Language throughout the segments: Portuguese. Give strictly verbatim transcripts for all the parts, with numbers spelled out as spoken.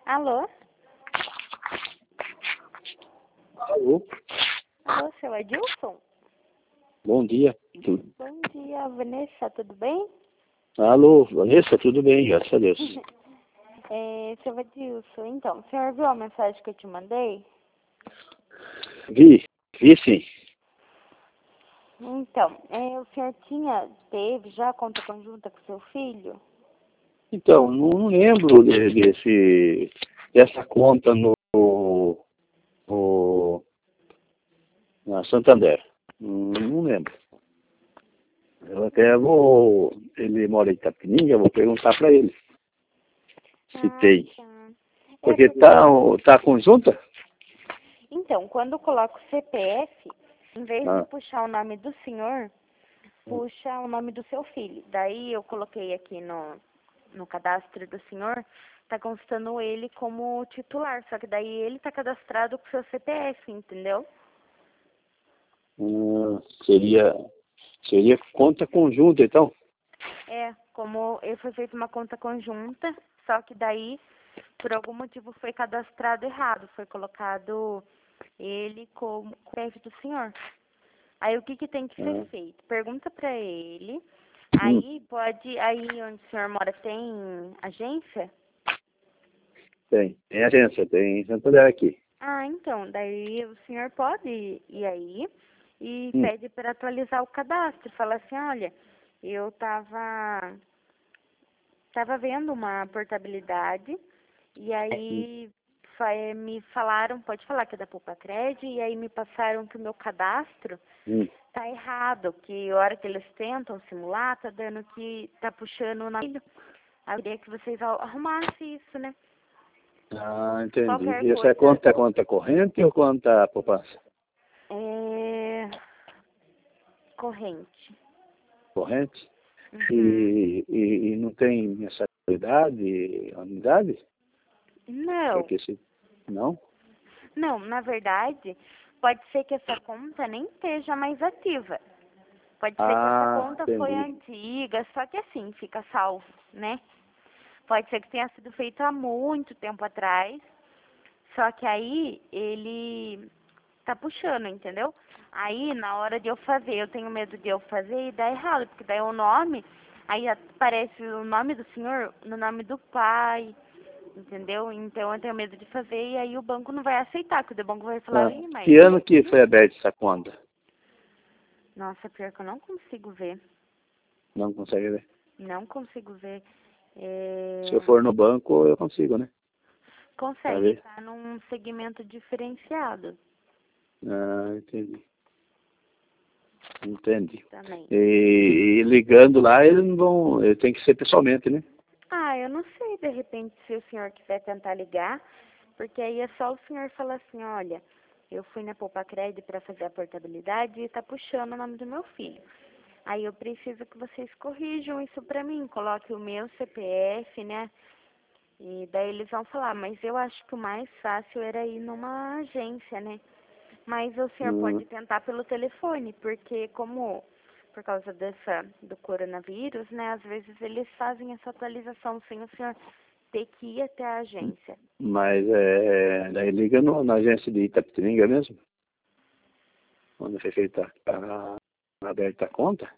Alô? Alô? Alô, seu Adilson? Bom dia. Tudo. Bom dia, Vanessa, tudo bem? Alô, Vanessa, tudo bem, graças a Deus. É, seu Adilson, então, o senhor viu a mensagem que eu te mandei? Vi, vi sim. Então, é, o senhor tinha, teve já conta conjunta com seu filho? Então, não lembro de- desse, dessa conta no, no na Santander. Não, não lembro. Eu até vou, ele mora em Itapetininga, eu vou perguntar para ele se Ah, tem. tá. É Porque porque, tá, tá conjunta? então, quando eu coloco o C P F, em vez de Ah, puxar o nome do senhor, puxa o nome do seu filho. Daí eu coloquei aqui no, no cadastro do senhor, tá constando ele como titular, só que daí ele tá cadastrado com seu C P F, entendeu? hum, seria, seria conta conjunta, então? É, como ele foi feita uma conta conjunta, só que daí, por algum motivo, foi cadastrado errado, foi colocado ele como C P F do senhor. Aí o que que tem que ser Ah, feito? Pergunta pra ele, hum, aí pode, aí onde o senhor mora tem agência? tem. Tem agência, tem Santander aqui. Ah, então, daí o senhor pode ir aí e Hum, pede para atualizar o cadastro. Fala assim, olha, eu tava, tava vendo uma portabilidade e hum, aí fa- eh, me falaram, pode falar que é da Poupa-Cred, e aí me passaram que o meu cadastro hum. tá errado, que a hora que eles tentam simular, tá dando que tá puxando na filho. Aí eu queria que vocês ar- arrumassem isso, né? Ah, entendi. Qualquer Isso é coisa, conta, conta corrente ou conta poupança? é corrente. Corrente? Uhum. E, e, e não tem mensalidade, anuidade? Não, Porque se não? não, na verdade, pode ser que essa conta nem esteja mais ativa. Pode ser que essa Ah, conta foi entendi. antiga, só que assim, fica salvo, né? Pode ser que tenha sido feito há muito tempo atrás, só que aí ele tá puxando, entendeu? Aí, na hora de eu fazer, eu tenho medo de eu fazer e dar errado, porque daí o nome, aí aparece o nome do senhor no nome do pai, entendeu? Então eu tenho medo de fazer e aí o banco não vai aceitar, porque o banco vai falar, Ah, ih, mas... que ano que foi aberta essa conta? Nossa, pior que eu não consigo ver. Não consegue ver. Não consigo ver. Se eu É... for no banco, eu consigo, né? Pra Consegue ver. estar num segmento diferenciado Ah, entendi. Entendi. também. E, e ligando lá, eles não vão. eh, Tem que ser pessoalmente, né? Ah, eu não sei, de repente, se o senhor quiser tentar ligar, porque aí é só o senhor falar assim, olha, eu fui na Poupa-Cred para fazer a portabilidade e tá puxando o nome do meu filho. Aí eu preciso que vocês corrijam isso para mim, coloque o meu C P F, né? E daí eles vão falar, mas eu acho que o mais fácil era ir numa agência, né? Mas o senhor Hum, pode tentar pelo telefone, porque como por causa dessa do coronavírus, né, às vezes eles fazem essa atualização sem o senhor ter que ir até a agência. mas é, daí liga no, na agência de Itapetininga mesmo, onde foi feita a, a aberta a conta.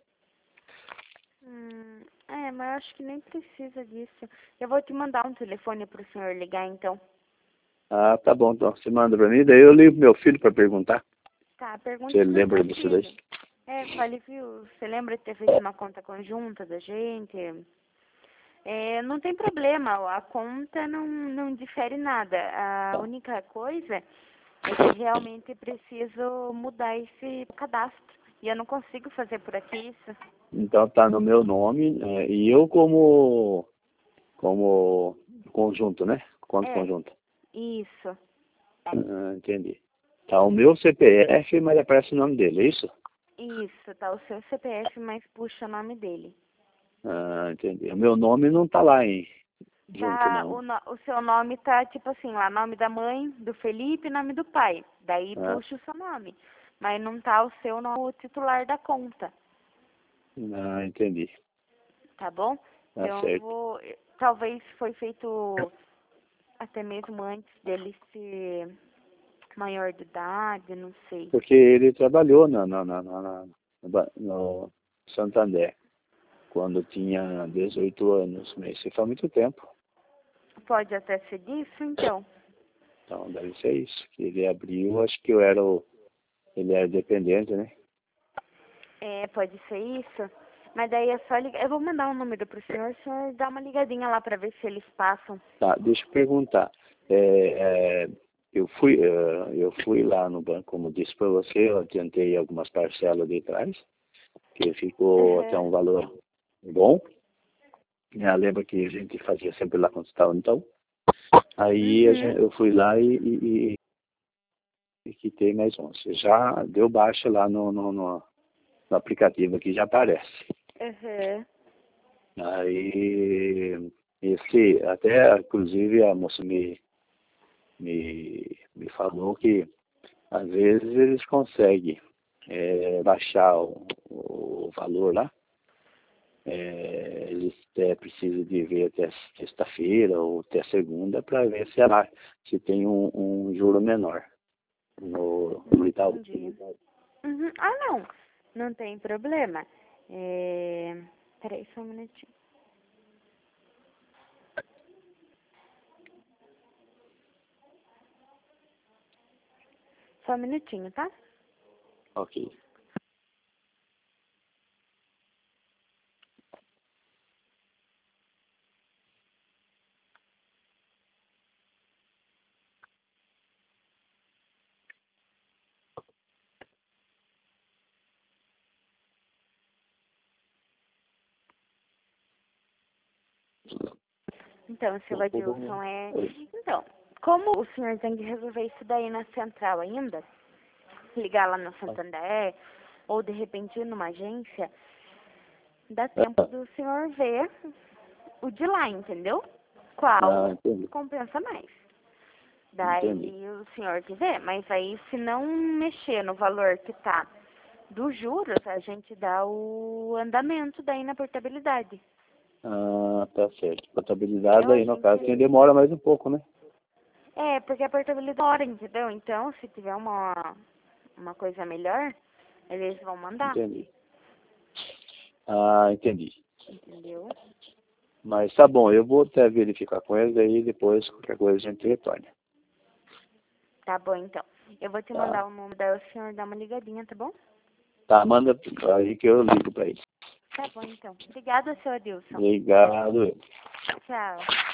Hum, é, mas eu acho que nem precisa disso. Eu vou te mandar um telefone para o senhor ligar, então. Ah, tá bom, então. Você manda pra mim, daí eu ligo pro meu filho pra perguntar Tá, se pergunte ele pro lembra seu disso daí. filho. É, fale, viu, você lembra de ter feito uma conta conjunta da gente? É, não tem problema, a conta não, não difere nada. A única coisa é que realmente preciso mudar esse cadastro. E eu não consigo fazer por aqui isso. Então tá no meu nome, é, e eu como, como conjunto, né? Conta É, conjunta. isso, Ah, entendi. Tá o meu C P F, mas aparece o nome dele, é isso? isso, tá o seu C P F, mas puxa o nome dele. Ah, entendi. O meu nome não tá lá em junto, Tá, não, o, né? no- o seu nome tá tipo assim, lá, nome da mãe, do Felipe e nome do pai. Daí Ah, puxa o seu nome. Mas não tá o seu nome, o titular da conta. ah, entendi. Tá bom? Tá Então eu certo. vou. Talvez foi feito. Até mesmo antes dele ser maior de idade, não sei. Porque ele trabalhou na, na, na, na, na- no Santander, quando tinha dezoito anos, mas isso faz muito tempo. Pode até ser disso, então. Então deve ser isso, que ele abriu, acho que eu era o, ele era dependente, né? É, pode ser isso. Mas daí é só ligar. Eu vou mandar um número pro senhor, o senhor dá uma ligadinha lá pra ver se eles passam. Tá, deixa eu perguntar. É, é, eu, fui, é, eu fui lá no banco, como disse para você, eu adiantei algumas parcelas de trás, que ficou até Uhum. um valor bom. Né? Lembra que a gente fazia sempre lá quando estava então. Aí a gente, Uhum. eu fui lá e, e, e quitei mais onze. Já deu baixa lá no, no, no, no aplicativo aqui, já aparece. Uhum. Aí, esse, até, inclusive, a moça me, me, me falou que, às vezes, eles conseguem é, baixar o, o valor lá. É, eles é, precisam de ver até sexta-feira ou até segunda para ver se, ela, se tem um, um juro menor no, no Itaú. Entendi. Uhum. Ah, não. Não tem problema. É... Peraí, só um minutinho. Só um minutinho, tá? Ok. Então, seu Adilson, é... Então, como o senhor tem que resolver isso daí na central ainda, ligar lá no Santander, ou de repente ir numa agência, dá tempo do senhor ver o de lá, entendeu? Ah, Qual entendi. compensa mais. Entendi. Daí o senhor quiser, mas aí se não mexer no valor que tá dos juros, a gente dá o andamento daí na portabilidade. Ah, tá certo. Contabilidade Eu, a aí, no caso, gente... tem demora mais um pouco, né? É, porque a portabilidade hora, entendeu? Então, se tiver uma, uma coisa melhor, eles vão mandar, Entendi. Ah, entendi. entendeu? Mas tá bom, eu vou até verificar com eles, aí depois qualquer coisa a gente retorna. Tá bom, então. Eu vou te Tá? mandar o número, daí o senhor dá uma ligadinha, tá bom? Tá, manda aí que eu ligo pra eles. Tá bom, então. Obrigada, seu Adilson. Obrigado. Tchau.